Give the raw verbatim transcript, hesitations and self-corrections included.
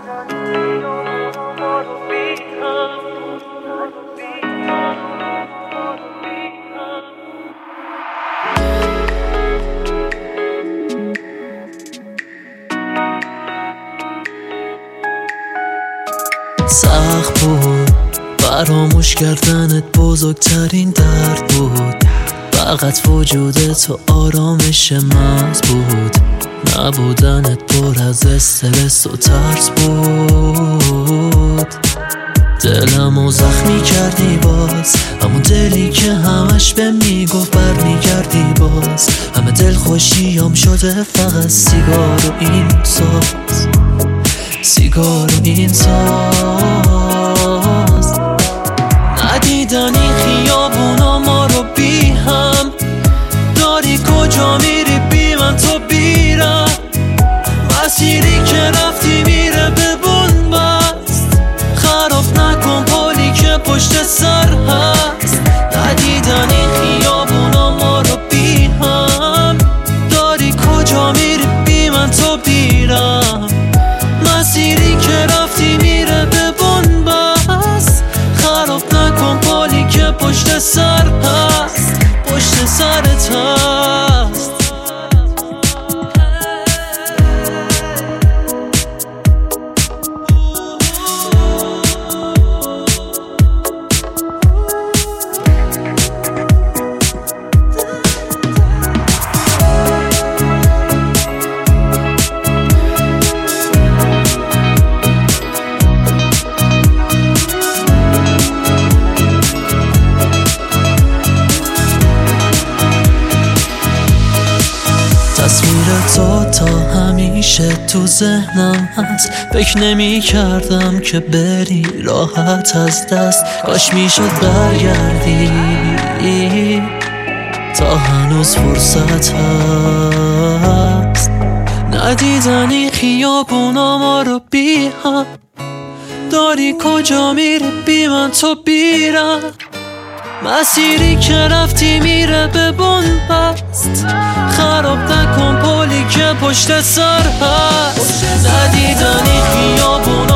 سخت بود فراموش کردنت، بزرگترین درد بود. فقط وجود تو آرامش محض بود. نبودنت پر از استرس و ترس بود. دلمو زخمی کردی باز، همون دلی که همش به میگفت برمیگردی باز. همه دل خوشیام شده فقط سیگار و این ساز، سیگار و این ساز. ندیدن این خیابونا ما رو بی هم، داری کجا میری بی من تو بیرم. مسیری که رفتی میره به بن بست، خراب نکن پلی که پشت سر هست. ندیدن این خیابونا ما رو بی هم، داری کجا میری بی من تو بیرم. مسیری که رفتی میره به بن بست، خراب نکن پلی که پشت سر هست، پشت سرت هست. تصویر تو تا همیشه تو ذهنم هست. فکر نمی کردم که بری راحت از دست. کاش می شد برگردی تا هنوز فرصت هست. ندیدنی خیابونا ما رو بی هم، داری کجا میری بی من تو بیرم. مسیری که رفتی میره به بن بست، خراب نکن پلی که پشت سر هست. ندیدنی خیابون